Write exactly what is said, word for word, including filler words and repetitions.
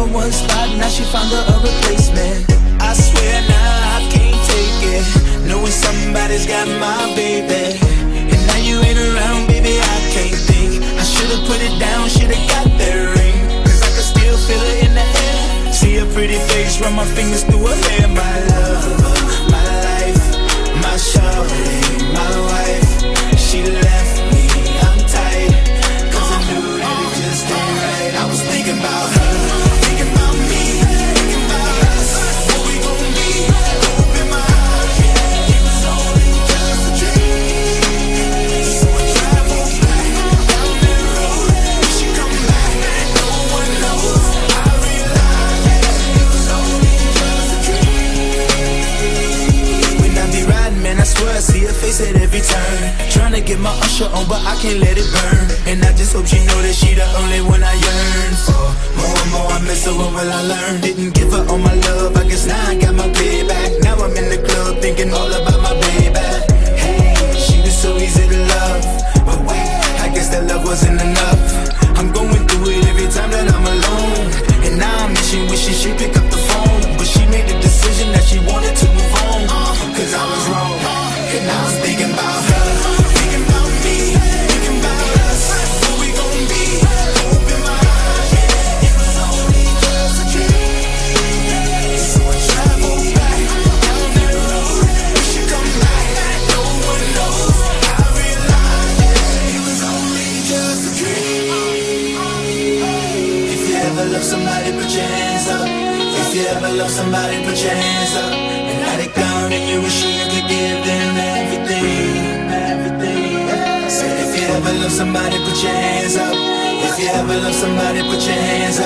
one spot, now she found her a replacement. I swear now I can't take it, knowing somebody's got my baby. And now you ain't around, baby, I can't think. I should've put it down, should've got that ring, cause I can still feel it in the air. See her pretty face, run my fingers through her hair. My love, my life, my shawty, my wife. She left me, I'm tight, cause I knew that it just ain't right. I was thinking about her, thinking about me, thinking about us, what we gon' be. Open my eyes, yeah, it was only just a dream. So I travel back down that road, when she come back, no one knows. I realize, yeah, it was only just a dream. When I be riding, man, I swear I see her face at every turn. Tryna get my usher on, but I can't let it burn. And I just hope she know that she the only one I yearn for. More and more I miss her, what will I learn? Didn't give her all my love, I guess now I got my payback. Now I'm in the club thinking all about my baby. Hey, she was so easy to love, but wait, I guess that love wasn't enough. I'm going through it every time that I'm alone, and now I'm wishing, wishing she'd pick up the phone. But she made the decision that she wanted to move on, cause I was wrong, and I was thinking about her. Love somebody, put your hands up. If you ever love somebody, put your hands up. And let it down and you wish you could give them everything, everything. Said if you ever love somebody, put your hands up. If you ever love somebody, put your hands